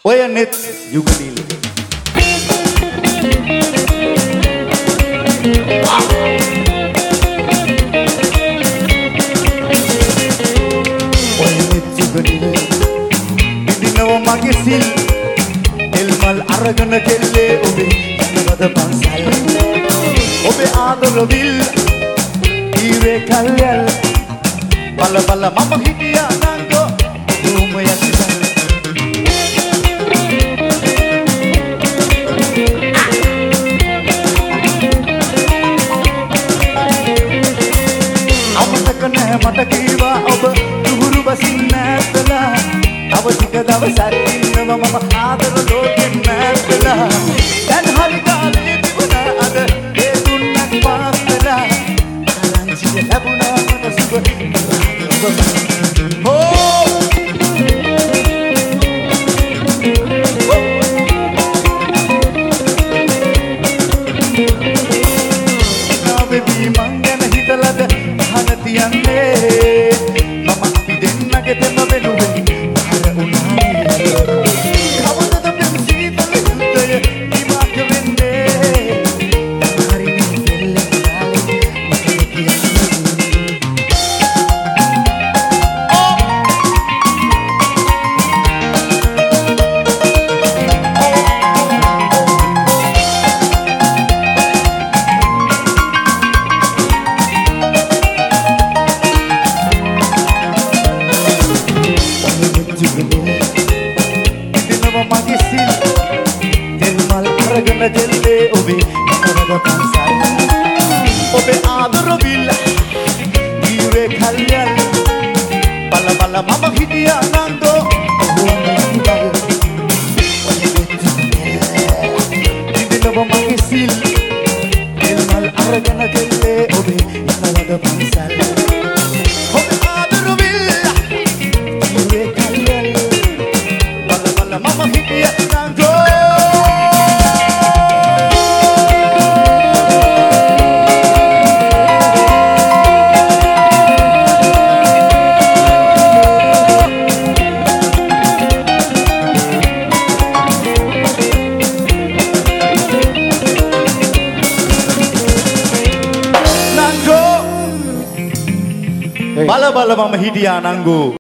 ඔය නෙත් යුගලීල ඔය නෙත් යුගලීල ඉදිනව මගේ සිල් එල්මල් අරගෙන කෙල්ලේ ඔබේ යනවද පන්සල් ඔබේ ආදර විල් ඊවේ කල්යල් බල බල මම හිටියා නංගෝ ඔබම යසිසල් අමතක නැහැ මට කීවා ඔබ දුහුරු බසින් නැත්තලා තව ටික දවසක් ඉන්නවා මම ආදර ලෝකෙන් නැත්තලා දැන් හරි කාලේ තිබුණා අද ඒ තුන්නක් පාස් වෙලා ආරංචිය ලැබුණා මට සුබ ඔබේ ආදර විල් ඊවේ කල්යල් බල බල මම හිටියා නංගෝ ඉදිනව මගේ සිල් එල්මල් අරගෙන කෙල්ලේ ඔබේ යනවද පන්සල් ඔබේ ආදර විල් ඊවේ කල්යල් බල බල මම හිටියා නංගෝ බල බල මම හිටියා නංගෝ